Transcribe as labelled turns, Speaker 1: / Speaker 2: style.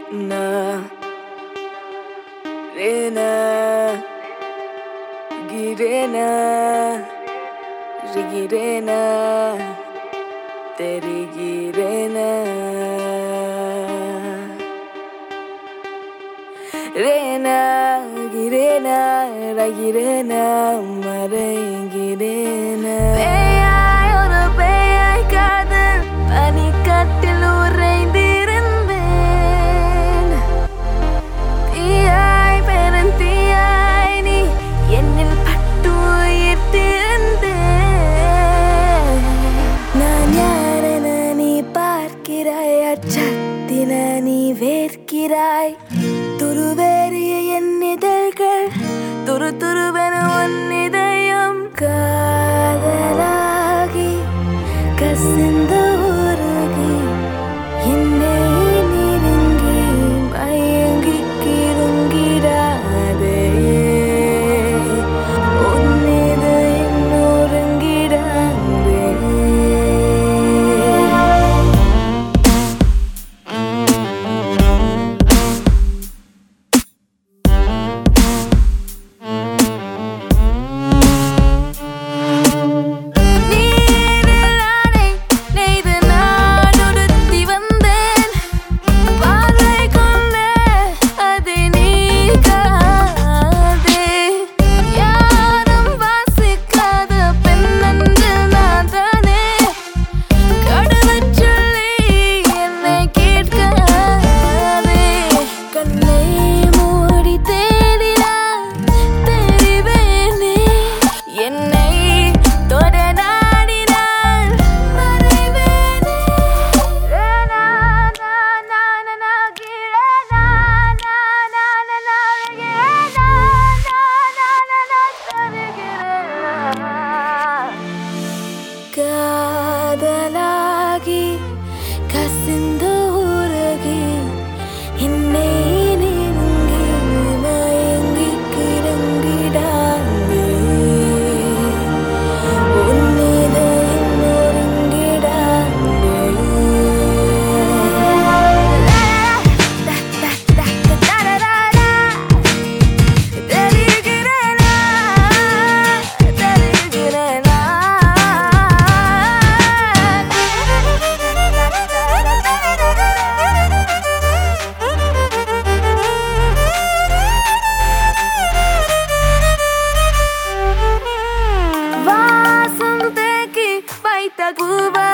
Speaker 1: Na Rena Girena Rigirena Terigirena Rena Girena Rigirena Marigirena பேயாய் ஒரு பேயாய் காதல் பனிக்கட்டில் உறைந்திருந்தேன் தீயாய் பெருந்தீயாய் நீ என்னில் பட்டு உயிர்த்திருந்தேன் நான் யாரென நீ பார்க்கிறாய் அச்சத்தின நீ வேர்க்கிறாய் துருவேறிய என் இதழ்கள் துரு துருவென உன் இதயம் காதலாகி கசிந்து உருகி என்னை நெருங்கி மயங்கி கிருங்கிடாதே உன்னிது இன்னொருங்கிடாதே காதலாகி கசிந்து உருகி என்னை நெருங்கி மயங்கி கிருங்கிடாதே உன்னிது இன்னொருங்கிடாதே Taguba